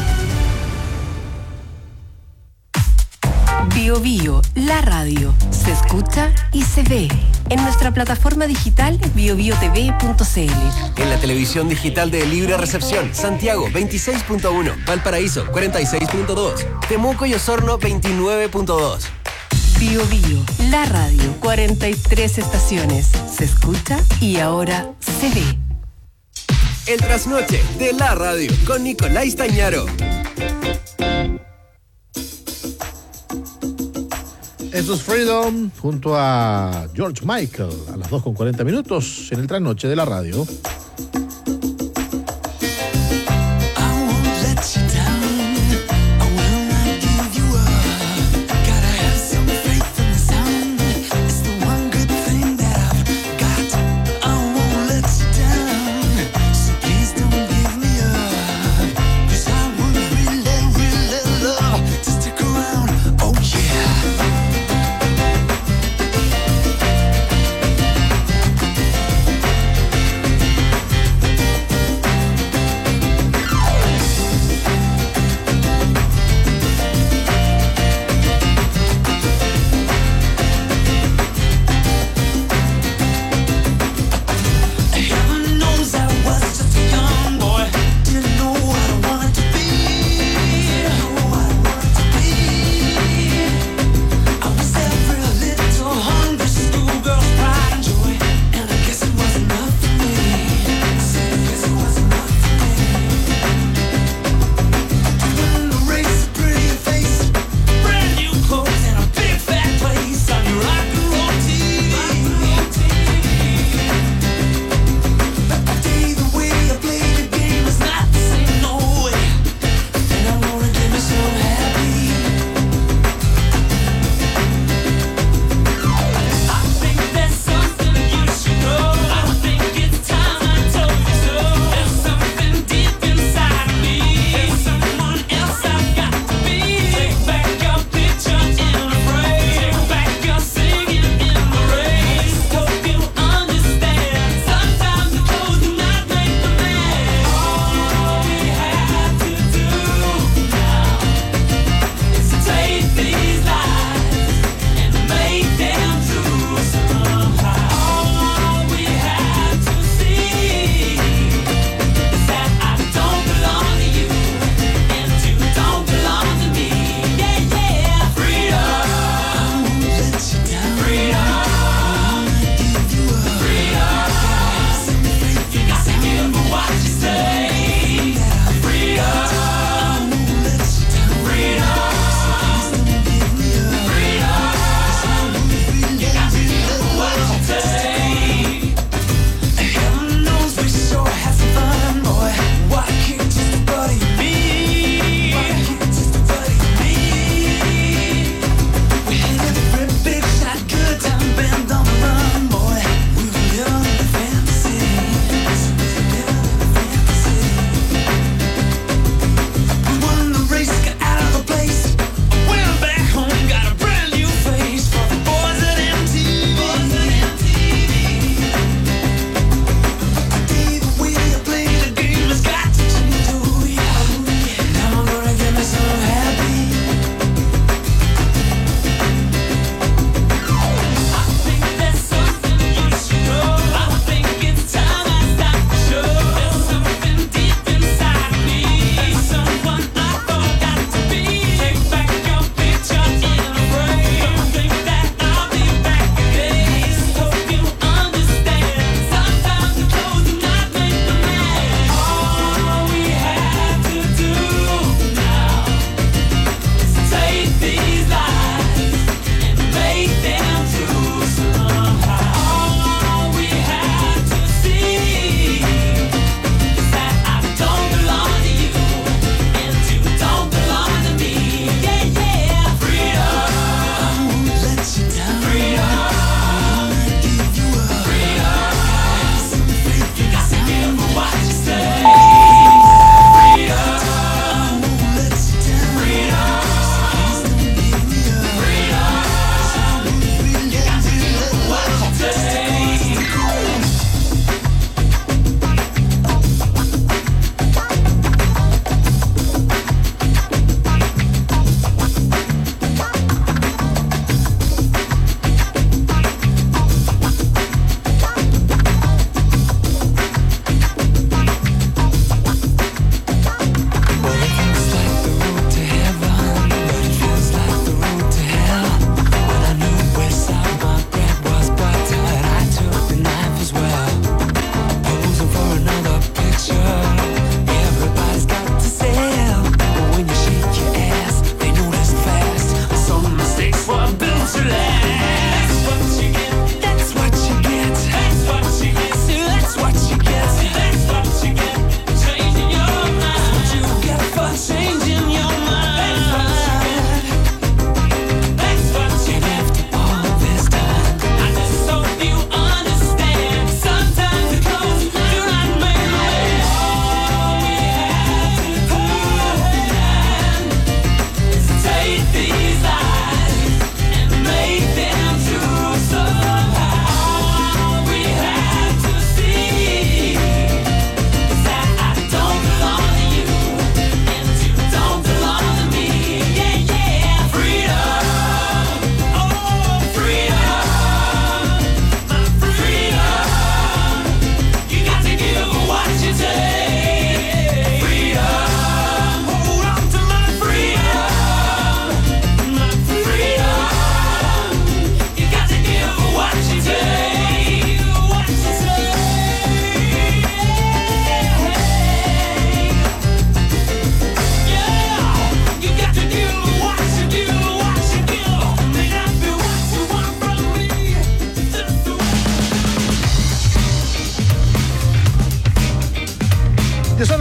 Speaker 1: BioBio, la radio, se escucha y se ve en nuestra plataforma digital biobiotv.cl.
Speaker 9: En la televisión digital de Libre Recepción, Santiago 26.1, Valparaíso 46.2, Temuco y Osorno 29.2.
Speaker 1: BioBio, la radio, 43 estaciones, se escucha y ahora se ve.
Speaker 9: El Trasnoche de la radio con Nicolai Stañaro.
Speaker 3: Esto es Freedom junto a George Michael a las 2:40 en el Trasnoche de la radio.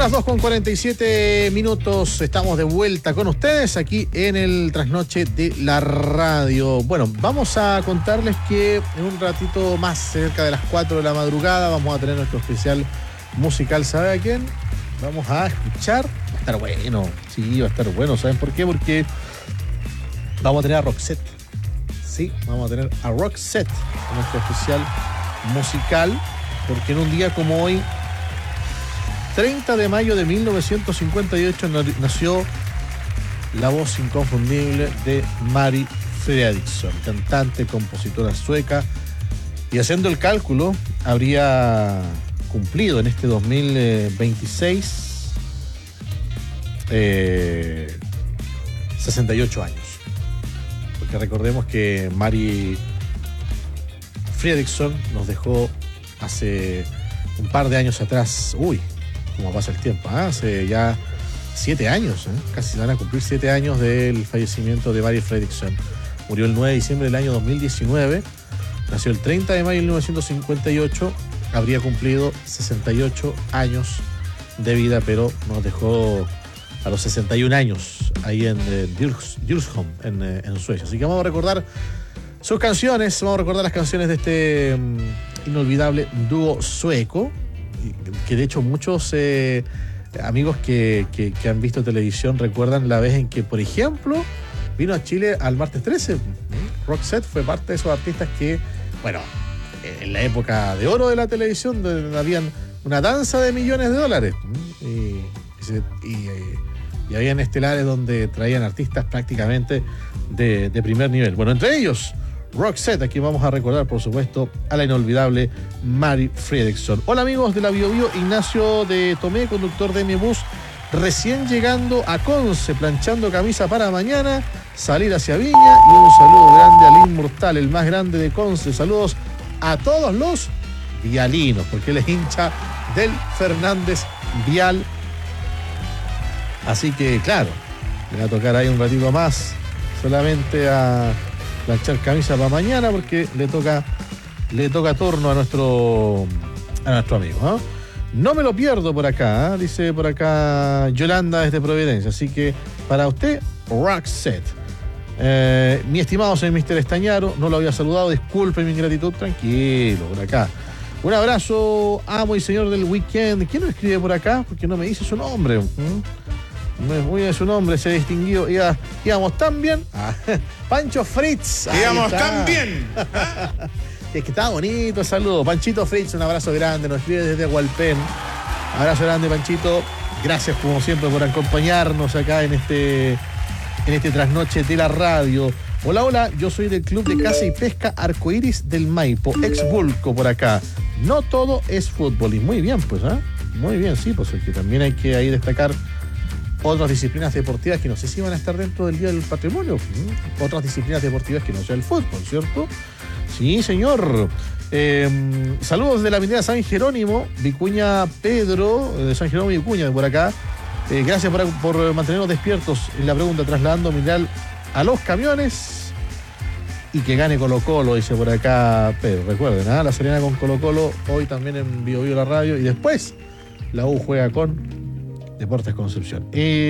Speaker 3: las 2:47, estamos de vuelta con ustedes aquí en el Trasnoche de la Radio. Bueno, vamos a contarles que en un ratito más, cerca de las 4 de la madrugada, vamos a tener nuestro especial musical. ¿Sabe a quién? Vamos a escuchar. Va a estar bueno, sí, va a estar bueno. ¿Saben por qué? Porque vamos a tener a Roxette. Sí, vamos a tener a Roxette en nuestro especial musical, porque en un día como hoy, 30 de mayo de 1958, nació la voz inconfundible de Mari Fredriksson, cantante, compositora sueca, y haciendo el cálculo, habría cumplido en este 2026 68 años. Porque recordemos que Mari Fredriksson nos dejó hace un par de años atrás. Uy, cómo pasa el tiempo, hace ya 7 años, casi van a cumplir 7 años del fallecimiento de Mari Fredriksson. Murió el 9 de diciembre del año 2019, nació el 30 de mayo de 1958, habría cumplido 68 años de vida, pero nos dejó a los 61 años ahí en Djursholm, en Suecia. Así que vamos a recordar sus canciones, vamos a recordar las canciones de este inolvidable dúo sueco, que de hecho muchos amigos que han visto televisión recuerdan la vez en que, por ejemplo, vino a Chile al martes 13. Roxette fue parte de esos artistas que, bueno, en la época de oro de la televisión, donde habían una danza de millones de dólares. Y habían estelares donde traían artistas prácticamente de primer nivel. Bueno, entre ellos Roxette. Aquí vamos a recordar, por supuesto, a la inolvidable Mari Fredriksson. Hola amigos de la Bio Bio, Ignacio de Tomé, conductor de mi bus, recién llegando a Conce, planchando camisa para mañana, salir hacia Viña, y un saludo grande al Inmortal, el más grande de Conce. Saludos a todos los vialinos, porque él es hincha del Fernández Vial. Así que, claro, le va a tocar ahí un ratito más, solamente a planchar camisa para mañana, porque le toca turno a nuestro amigo. No me lo pierdo por acá, dice por acá Yolanda desde Providencia. Así que para usted, Roxette. Mi estimado señor Mr. Estañaro, no lo había saludado, disculpe mi ingratitud, tranquilo, por acá. Un abrazo, amo y señor del weekend. ¿Quién nos escribe por acá? Porque no me dice su nombre. Muy bien su nombre, se distinguió. Íbamos tan bien. Pancho Fritz.
Speaker 6: Íbamos tan bien.
Speaker 3: Es que estaba bonito, saludo. Panchito Fritz, un abrazo grande, nos escribe desde Hualpén. Abrazo grande, Panchito. Gracias como siempre por acompañarnos acá en este trasnoche de la radio. Hola, yo soy del Club de Caza y Pesca Arcoíris del Maipo, ex Bulco por acá. No todo es fútbol. Y muy bien, pues, muy bien, sí, pues es que también hay que ahí destacar otras disciplinas deportivas que no sé si van a estar dentro del Día del Patrimonio. Otras disciplinas deportivas que no sea el fútbol, ¿cierto? Sí, señor. Saludos de la avenida San Jerónimo, Vicuña Pedro, de San Jerónimo y Vicuña, por acá. Gracias por mantenernos despiertos en la pregunta, trasladando mineral a los camiones. Y que gane Colo-Colo, dice por acá Pedro. Recuerden, La Serena con Colo-Colo, hoy también en Bio Bio la radio. Y después la U juega con Deportes Concepción.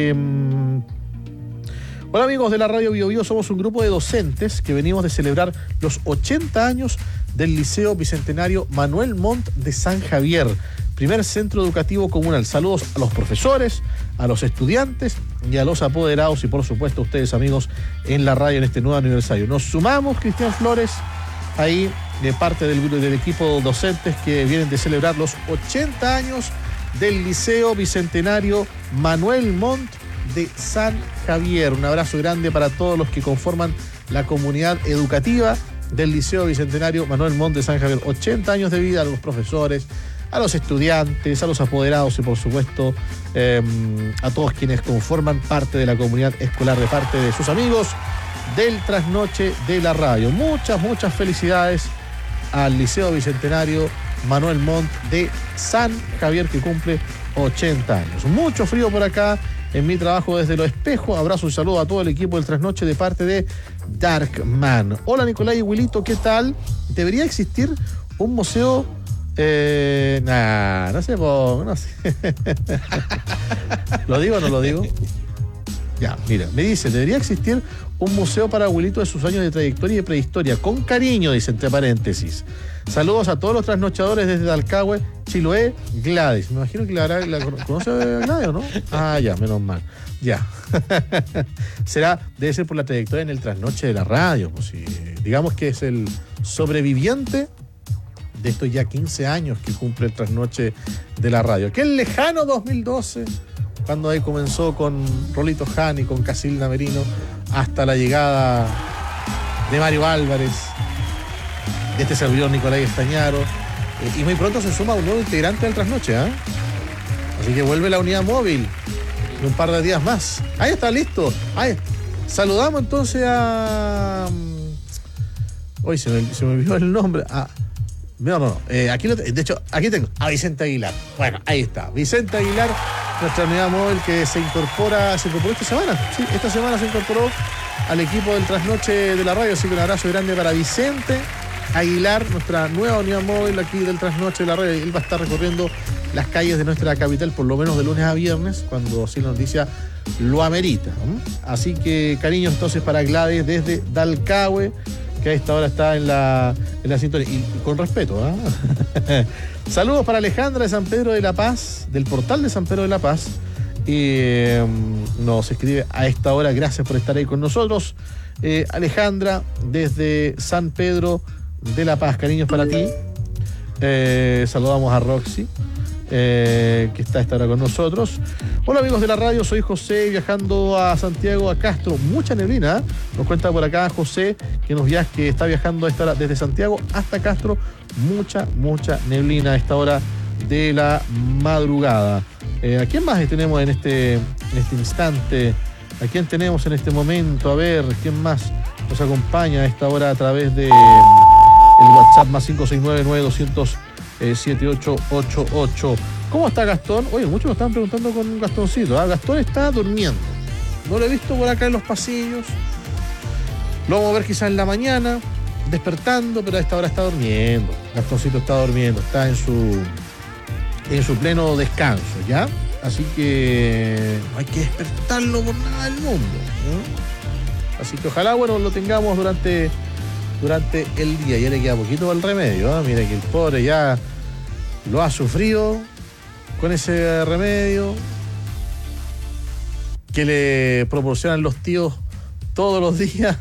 Speaker 3: Hola amigos de la radio Bio Bio, somos un grupo de docentes que venimos de celebrar los 80 años del Liceo Bicentenario Manuel Montt de San Javier, primer centro educativo comunal. Saludos a los profesores, a los estudiantes y a los apoderados, y por supuesto a ustedes amigos en la radio en este nuevo aniversario. Nos sumamos, Cristian Flores, ahí de parte del equipo docentes que vienen de celebrar los 80 años del Liceo Bicentenario Manuel Montt de San Javier. Un abrazo grande para todos los que conforman la comunidad educativa del Liceo Bicentenario Manuel Montt de San Javier. 80 años de vida, a los profesores, a los estudiantes, a los apoderados y por supuesto a todos quienes conforman parte de la comunidad escolar, de parte de sus amigos del Trasnoche de la radio. Muchas felicidades al Liceo Bicentenario Manuel Montt de San Javier, que cumple 80 años. Mucho frío por acá en mi trabajo desde Los Espejos. Abrazo y saludo a todo el equipo del Trasnoche de parte de Darkman. Hola Nicolás y Wilito, ¿qué tal? Debería existir un museo No se ponga, no sé. ¿Lo digo o no lo digo? Ya, mira, me dice, debería existir un museo para abuelitos de sus años de trayectoria y de prehistoria. Con cariño, dice entre paréntesis. Saludos a todos los trasnochadores desde Dalcahue, Chiloé, Gladys. Me imagino que la conoce a Gladys, ¿o no? Ah, ya, menos mal. Ya. Debe ser por la trayectoria en el trasnoche de la radio. Pues, sí. Digamos que es el sobreviviente de estos ya 15 años que cumple el trasnoche de la radio. Aquel lejano 2012, cuando ahí comenzó con Rolito Jani y con Casilda Merino, hasta la llegada de Mario Álvarez, de este servidor Nicolás Estañaro, y muy pronto se suma un nuevo integrante del trasnoche, ¿eh? Así que vuelve la unidad móvil en un par de días más. Ahí está, listo. Ahí. Saludamos entonces a... Hoy se me olvidó el nombre. No. Aquí de hecho, aquí tengo a Vicente Aguilar. Bueno, ahí está. Vicente Aguilar, nuestra unidad móvil que se incorporó esta semana. Sí, esta semana se incorporó al equipo del trasnoche de la radio. Así que un abrazo grande para Vicente Aguilar, nuestra nueva unidad móvil aquí del trasnoche de la radio. Él va a estar recorriendo las calles de nuestra capital por lo menos de lunes a viernes, cuando así la noticia lo amerita. Así que cariños entonces para Gladys desde Dalcahue, que a esta hora está en la sintonía. Y con respeto, ¿eh? Saludos para Alejandra de San Pedro de la Paz, del portal de San Pedro de la Paz. Y nos escribe a esta hora, gracias por estar ahí con nosotros. Alejandra, desde San Pedro de la Paz, cariños para ti. Saludamos a Roxy, que está a esta hora con nosotros. Hola amigos de la radio, soy José, viajando a Santiago, a Castro. Mucha neblina, ¿eh? Nos cuenta por acá José, que está viajando a esta hora desde Santiago hasta Castro. Mucha neblina a esta hora de la madrugada. ¿A quién más tenemos en este instante? ¿A quién tenemos en este momento? A ver, ¿quién más nos acompaña a esta hora a través de el WhatsApp más 569-9200-7888? ¿Cómo está Gastón? Oye, muchos me están preguntando con Gastoncito. Gastón está durmiendo. No lo he visto por acá en los pasillos. Lo vamos a ver quizás en la mañana, despertando, pero a esta hora está durmiendo. Gastoncito está durmiendo, está en su pleno descanso, ¿ya? Así que no hay que despertarlo por nada del mundo, ¿no? Así que ojalá, bueno, lo tengamos durante el día. Ya le queda poquito al remedio, ¿eh? Mira que el pobre ya lo ha sufrido con ese remedio que le proporcionan los tíos todos los días.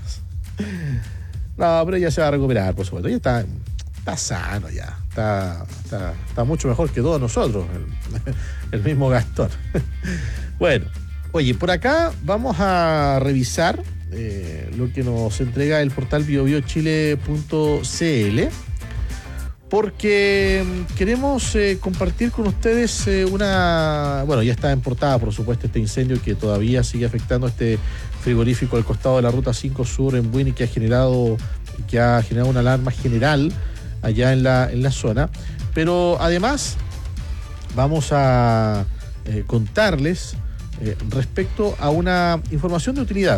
Speaker 3: No, pero ya se va a recuperar, por supuesto. Ya está sano ya. Está mucho mejor que todos nosotros, el mismo Gastón. Bueno, oye, por acá vamos a revisar lo que nos entrega el portal biobiochile.cl, porque queremos compartir con ustedes bueno, ya está en portada, por supuesto, este incendio que todavía sigue afectando este frigorífico al costado de la Ruta 5 Sur en Buini, que ha generado una alarma general allá en la zona. Pero además vamos a contarles respecto a una información de utilidad.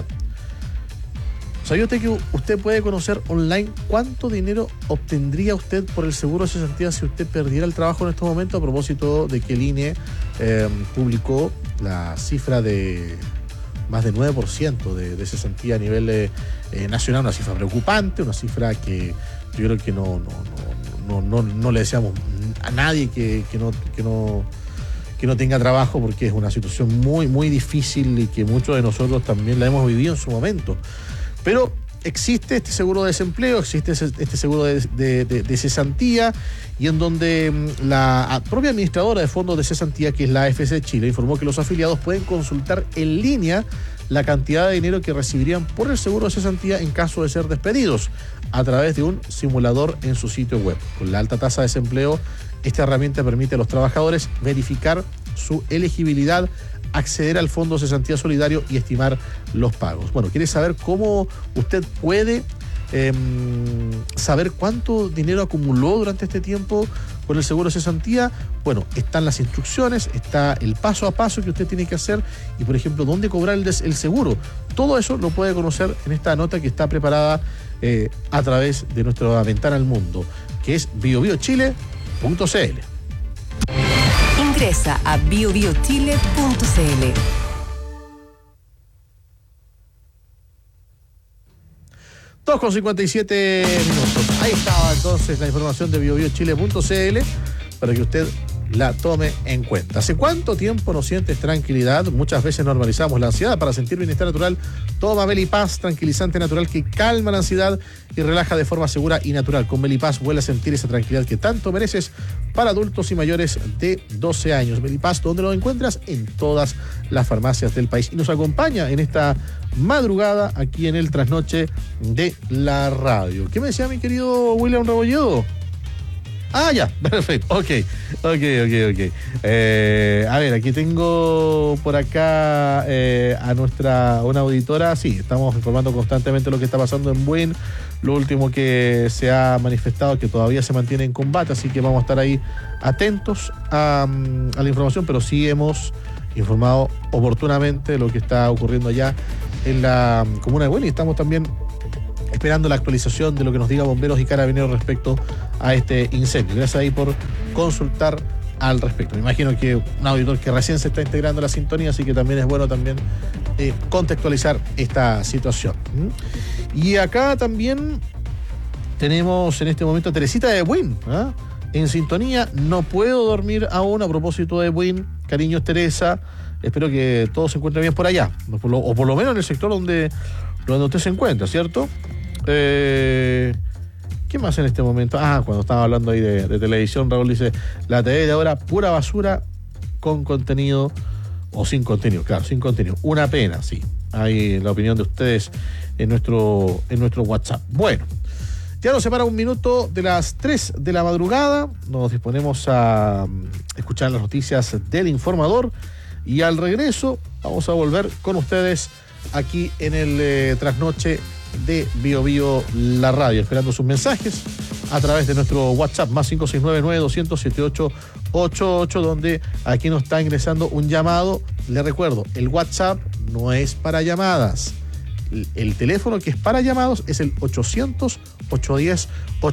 Speaker 3: ¿Sabía usted que usted puede conocer online cuánto dinero obtendría usted por el seguro de cesantía si usted perdiera el trabajo en estos momentos? A propósito de que el INE publicó la cifra de más del 9% de cesantía a nivel nacional, una cifra preocupante, una cifra que yo creo que no le deseamos a nadie que no tenga trabajo, porque es una situación muy difícil y que muchos de nosotros también la hemos vivido en su momento. Pero existe este seguro de desempleo, existe este seguro de cesantía, y en donde la propia administradora de fondos de cesantía, que es la AFC Chile, informó que los afiliados pueden consultar en línea la cantidad de dinero que recibirían por el seguro de cesantía en caso de ser despedidos a través de un simulador en su sitio web. Con la alta tasa de desempleo, esta herramienta permite a los trabajadores verificar su elegibilidad, acceder al Fondo de Cesantía Solidario y estimar los pagos. Bueno, ¿quiere saber cómo usted puede saber cuánto dinero acumuló durante este tiempo con el seguro de cesantía? Bueno, están las instrucciones, está el paso a paso que usted tiene que hacer y, por ejemplo, dónde cobrar el seguro. Todo eso lo puede conocer en esta nota que está preparada a través de nuestra ventana al mundo, que es biobiochile.cl.
Speaker 1: Ingresa a biobiochile.cl.
Speaker 3: 2:57 minutos. Ahí estaba entonces la información de biobiochile.cl para que usted la tome en cuenta. ¿Hace cuánto tiempo no sientes tranquilidad? Muchas veces normalizamos la ansiedad. Para sentir bienestar natural, toma Melipaz, tranquilizante natural que calma la ansiedad y relaja de forma segura y natural. Con Melipaz vuelve a sentir esa tranquilidad que tanto mereces para adultos y mayores de 12 años. Melipaz, ¿dónde lo encuentras? En todas las farmacias del país. Y nos acompaña en esta madrugada aquí en el Trasnoche de la Radio. ¿Qué me decía mi querido William Rebolledo? Ah, ya, perfecto. Ok. A ver, aquí tengo por acá a una auditora. Sí, estamos informando constantemente lo que está pasando en Buin. Lo último que se ha manifestado que todavía se mantiene en combate, así que vamos a estar ahí atentos a la información, pero sí hemos informado oportunamente de lo que está ocurriendo allá en la comuna de Buin y estamos también esperando la actualización de lo que nos diga bomberos y carabineros respecto a este incendio. Gracias ahí por consultar al respecto. Me imagino que un auditor que recién se está integrando a la sintonía, así que también es bueno también contextualizar esta situación. Y acá también tenemos en este momento a Teresita de Buin, en sintonía. No puedo dormir aún a propósito de Buin. Cariños, Teresa. Espero que todo se encuentre bien por allá, o por lo menos en el sector donde usted se encuentra, ¿cierto? ¿Qué más en este momento? Cuando estaba hablando ahí de televisión, Raúl dice, la TV de ahora, pura basura con contenido, o sin contenido, claro, sin contenido. Una pena, sí. Ahí la opinión de ustedes en nuestro WhatsApp. Bueno, ya nos separa un minuto de las 3 de la madrugada. Nos disponemos a escuchar las noticias del informador y al regreso vamos a volver con ustedes aquí en el Trasnoche de Bio Bio la Radio, esperando sus mensajes a través de nuestro WhatsApp más 569-900-7888, donde aquí nos está ingresando un llamado. Le recuerdo, el WhatsApp no es para llamadas. El teléfono que es para llamados es el 800-810-810.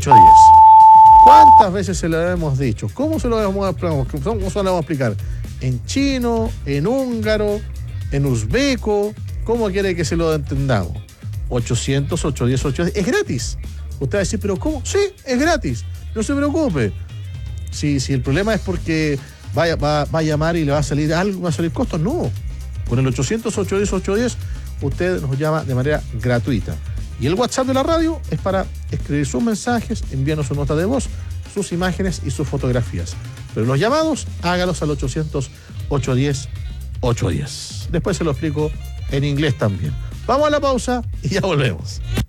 Speaker 3: ¿Cuántas veces se lo hemos dicho? ¿Cómo se lo vamos a explicar? ¿En chino? ¿En húngaro? ¿En uzbeco? ¿Cómo quiere que se lo entendamos? 800-810-810. Es gratis. Usted va a decir, ¿pero cómo? Sí, es gratis. No se preocupe. Si el problema es porque va a llamar y le va a salir algo, va a salir costo, no. Con el 800-810-810 usted nos llama de manera gratuita. Y el WhatsApp de la radio es para escribir sus mensajes, enviarnos su nota de voz, sus imágenes y sus fotografías. Pero los llamados, hágalos al 800-810-810. Después se lo explico en inglés también. Vamos a la pausa y ya volvemos.